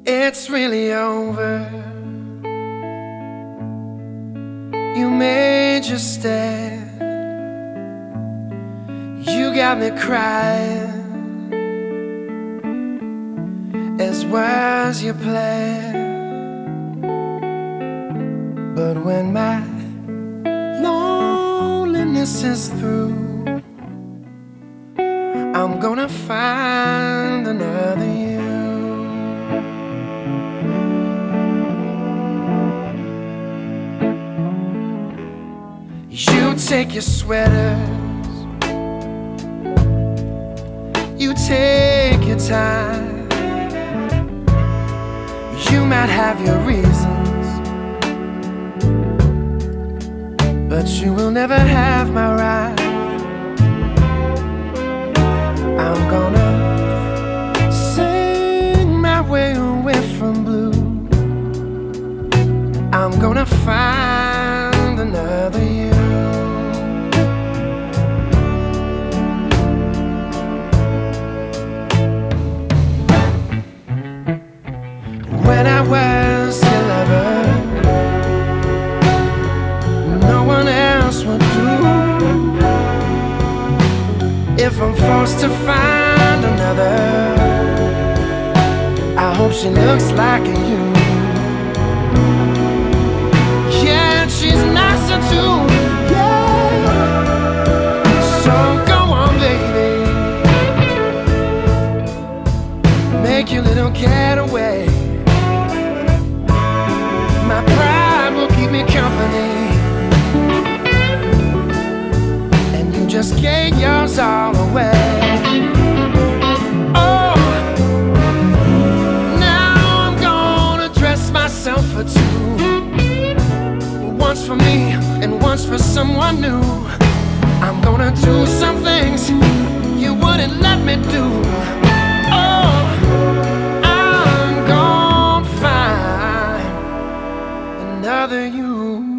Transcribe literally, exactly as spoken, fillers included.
It's really over. You made your stand. You got me crying, as was your plan. But when my loneliness is through, I'm gonna find another you. You take your sweaters, you take your time. You might have your reasons, but you will never have my right. I'm gonna sing my way away from blue. I'm gonna find another you. When I was eleven, no one else would do. If I'm forced to find another, I hope she looks like you. Yeah, and she's nicer too. Yeah. So go on, baby, make your little getaway. My pride will keep me company, and you just gave yours all away. Oh, now I'm gonna dress myself for two, once for me and once for someone new. I'm gonna do some things you wouldn't let me do. Oh, I'm gonna find another you.